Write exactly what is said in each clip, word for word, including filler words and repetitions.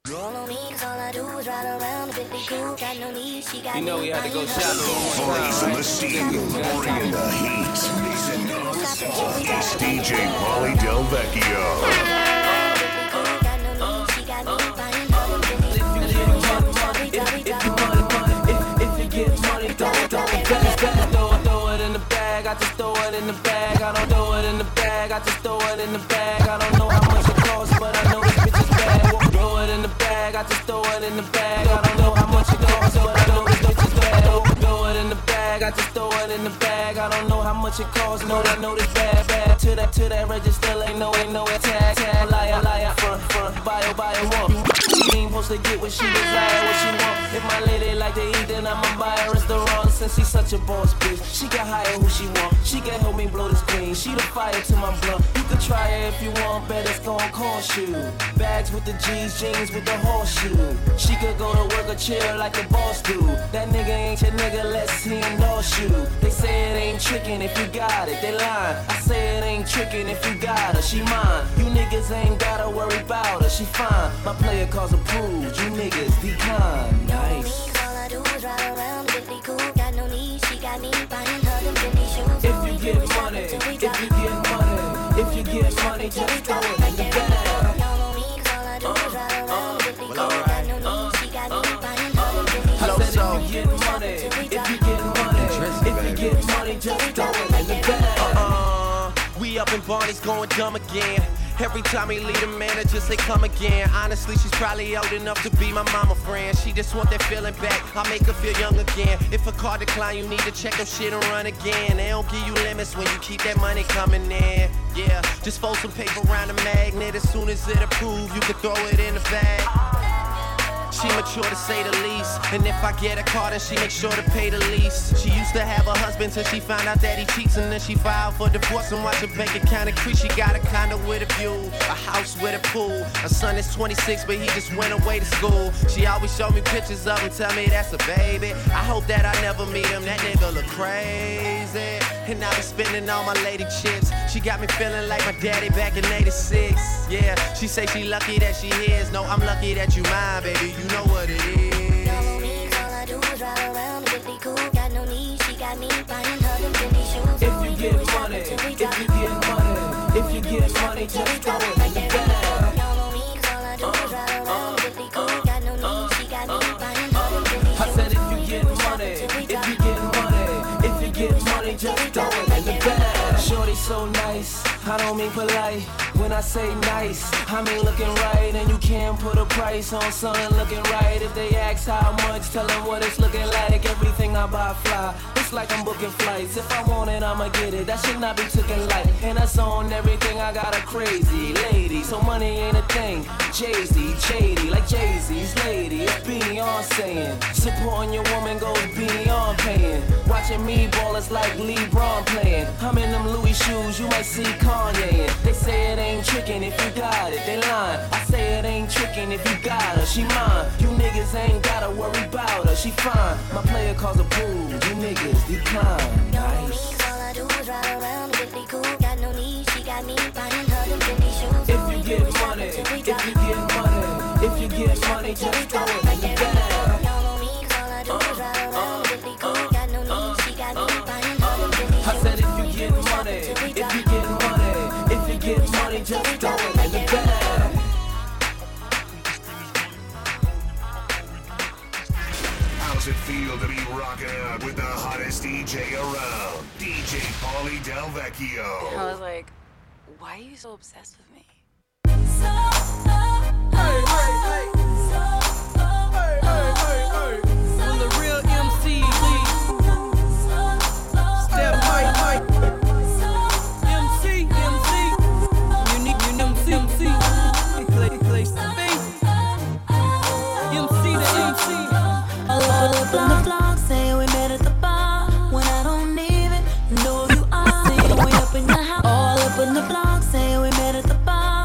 You know we had to go shopping one more time. Voice in the steel, bringing the heat. It's D J Pauly Del Vecchio. I just throw it in the bag. I don't throw it in the bag. I just throw it in the bag. I don't know how much it costs, but I know this bitch is bad. Throw it in the bag. I just throw it in the bag. I don't know how much it costs, but I know this bitch is bad. Throw it in the bag. I just throw it in the bag. I don't know how much it costs. No, I know this bad, bad. To that, to that register, ain't no, ain't no tag, tag. Liar, liar, front, front. Bio, bio, one. She ain't supposed to get what she desire, what she want. If my lady like to eat, then I'ma buy her restaurant. Since she's such a boss bitch, she can hire who she want. She can help me blow this green. She the fire to my blunt. You can try it if you want, bet it's gon' cost you. Bags with the G's, jeans with the horseshoe. She could go to work or chill like the boss do. That nigga ain't your nigga, let's he endorse you. They say it ain't trickin' if you got it, they lying. I say it ain't trickin' if you got her, she mine. You niggas ain't gotta worry about her, she fine. My player calls approved, you niggas decline. Nice. If you get money, if you get money, if you get money, just throw it in the bag. Uh, uh, well, alright. Uh, uh, uh. I said if you get money, if you get money, if you get money, just throw it in the bag. Uh, we up in Barney's going dumb again. Every time he leave the manager say come again. Honestly, she's probably old enough to be my mama friend. She just want that feeling back, I'll make her feel young again. If a car decline, you need to check your shit and run again. They don't give you limits when you keep that money coming in. Yeah, just fold some paper around the magnet. As soon as it approves, you can throw it in the bag. She mature to say the least. And if I get a car, then she makes sure to pay the lease. She used to have a husband till she found out that he cheats. And then she filed for divorce and watch her bank account increase. She got a condo with a view, a house with a pool. Her son is twenty-six, but he just went away to school. She always show me pictures of him, tell me that's a baby. I hope that I never meet him, that nigga look crazy. And I be spending all my lady chips. She got me feeling like my daddy back in eighty-six. Yeah, she say she lucky that she is. No, I'm lucky that you mine, baby. You know what it is. If you get money, if you get money, if you get money, just throw it in the bag. Uh, uh, uh, uh, I said if you get money, if you get money, if you get money, just throw it in the bag. Shorty so nice, I don't mean polite. When I say nice, I mean looking right. And you can't put a price on something looking right. If they ask how much, tell them what it's looking like. Everything I buy fly, it's like I'm booking flights. If I want it, I'ma get it, that should not be taken light. And that's on everything, I got a crazy lady. So money ain't a thing, Jay-Z, Shady, like Jay-Z's lady. It's Beyonce. Supporting your woman goes beyond paying. Watching me ball is like LeBron playing. I'm in them Louis shoes, you might see Kanye in. They say it ain't trickin' if you got it, they lying. I say it ain't trickin' if you got her, she mine. You niggas ain't gotta worry about her, she fine. My player calls approved, you niggas decline. Nice. If you get money, if you get money, if you get money, just throw it in the bag. Uh, uh, uh, uh, I said if you get money, if you get money, if you get money, just throw it in the bag. How's it feel to be rocking out with the hottest D J around? D J Pauly Del Vecchio. I was like, why are you so obsessed with me? So, oh, hey, hey, hey. So, oh, hey, hey, hey, hey. Will the real M C lead? Step Mike, Mike. M C, M C. Unique, you know, M C. Play, play, space. M C to M C. All up on the block, saying we met at the bar. When I don't even know who you are, saying we up in the house. All up on the block, saying we met at the bar.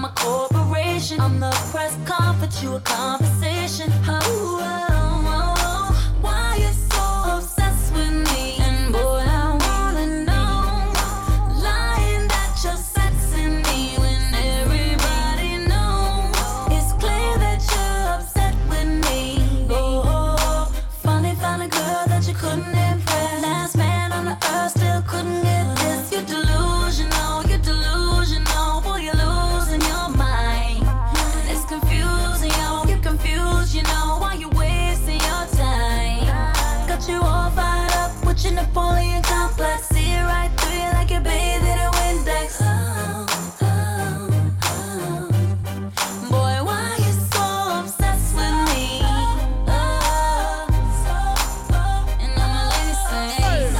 I'm a corporation. I'm the press conference, you a conversation. Oh, oh, oh, oh. Why you so obsessed with me? And boy, I wanna know, lying that you're sexing me when everybody knows. It's clear that you're upset with me. Oh, oh, oh. Funny, found a girl that you couldn't impress. Last man on the earth still couldn't get this. You're delusional, you're delusional. Boy, you're losing your mind. It's confusing, yo, you're confused, you know. Why you wasting your time? Got you all fired up with your Napoleon complex. See it right through you like you're bathed in a Windex. Oh, oh, oh. Boy, why you so obsessed with me? Oh, and I'm a lady saying,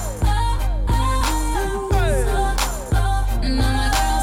and I'm a girl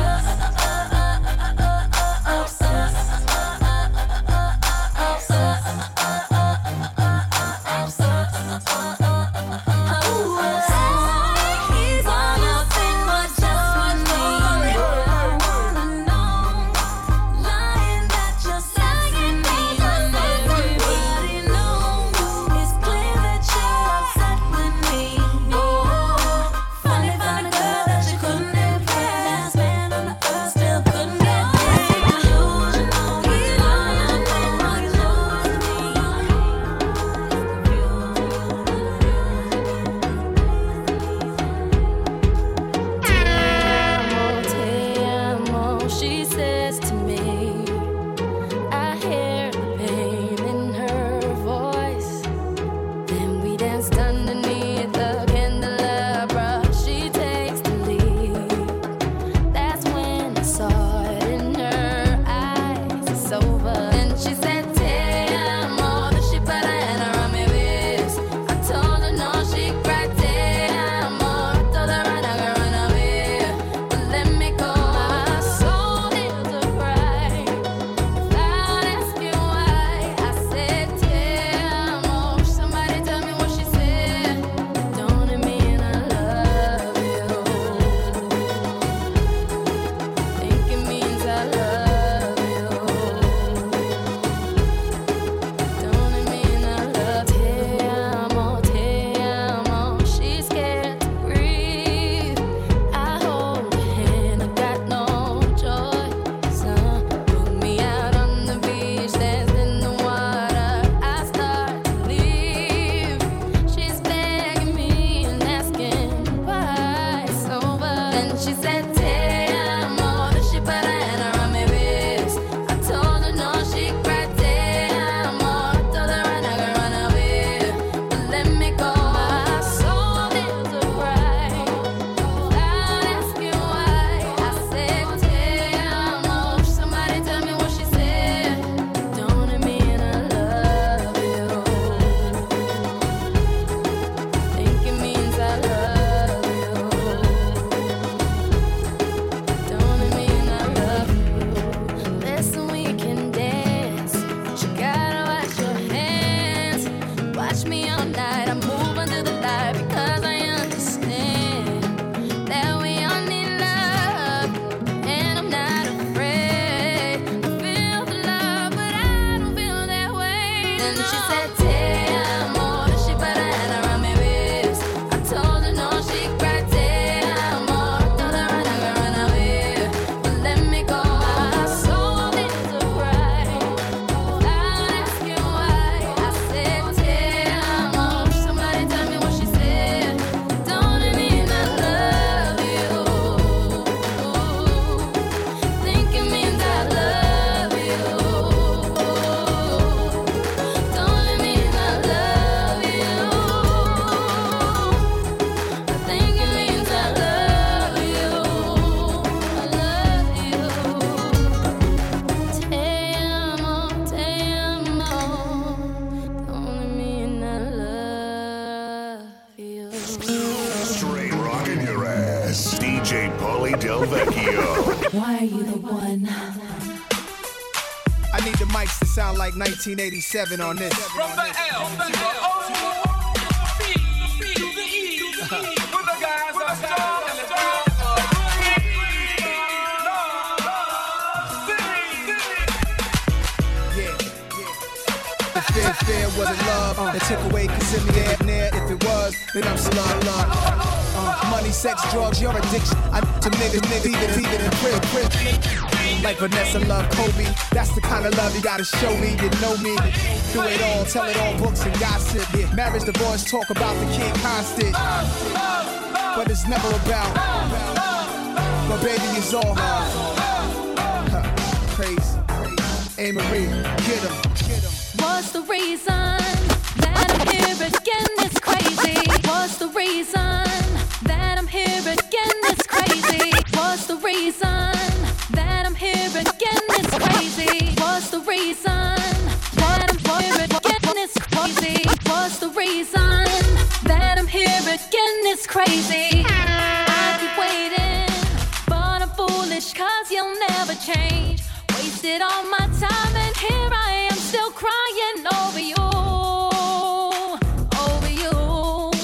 she says to me, I hear the pain in her voice. Then we danced underneath the candelabra. She takes the lead. That's when I saw it in her eyes. It's over. Then she said, Te amo. Then she put her hand around my waist. I told her no, she cried, Te amo. I told her run, I can run away, but let me go. My soul is a cry. Without asking why, I said, Te amo. Somebody tell me what she said. Don't it mean I love you? Think it means I love you. Don't it mean I love you? Te amo, te amo. She's scared to breathe. I hold her hand, I got no choice. Uh, put me out on the beach, danced in the water. I start to leave. She's begging me and asking why it's over. Then she said, Te amo. Then she put her hand around my waist. I told her no, she cried, Te amo. I told her run, I can run away, but let me go. My soul is a cry. Without asking why, I said, Te amo. Somebody tell me what she said. Don't it mean I love you? Think it means I love you. Don't it mean I love you? Listen, we can dance, but you gotta wash your hands. Watch me all night, I move under the light because I understand that we all need love, and I'm not afraid. I feel the love, but I don't feel that way. Then she said, Te amo. Then she put her hand around my waist. I told her no, she cried, Te amo. I told her run, I can run away, but let me go. My soul is a cry. Without asking why, I said, Te amo. Somebody tell me what she said. Don't it mean I love you? Think it means I love you. Don't it mean I love you? I think it means I love you. I love you. Te amo, te amo. Don't it mean I love you? Straight rocking your ass. D J Pauly Del Vecchio. Why are you the one? I need the mics to sound like nineteen eighty-seven on this. From the L, the L, to the B, to the E, where the guys are strong and the girls are weak. It took away cause in the air, near. If it was, then I'm slum, lum. Uh, money, sex, drugs, your addiction. I to niggas, niggas, even, even in prison, prison. Like Vanessa love Kobe. That's the kind of love you gotta show me. You know me. Do it all, tell it all, books and gossip. Yeah. Marriage, divorce, talk about the king constant. But it's never about. But baby, it's all. Huh. Crazy. A. Marie, get him. What's the reason that I'm here again? It's crazy. What's the reason that I'm here again? It's crazy. What's the reason that I'm here again? It's crazy. What's the reason that I'm here again? It's crazy. What's the reason that I'm here again? It's crazy. I keep waiting, but I'm foolish cause you'll never change. Wasted all my time.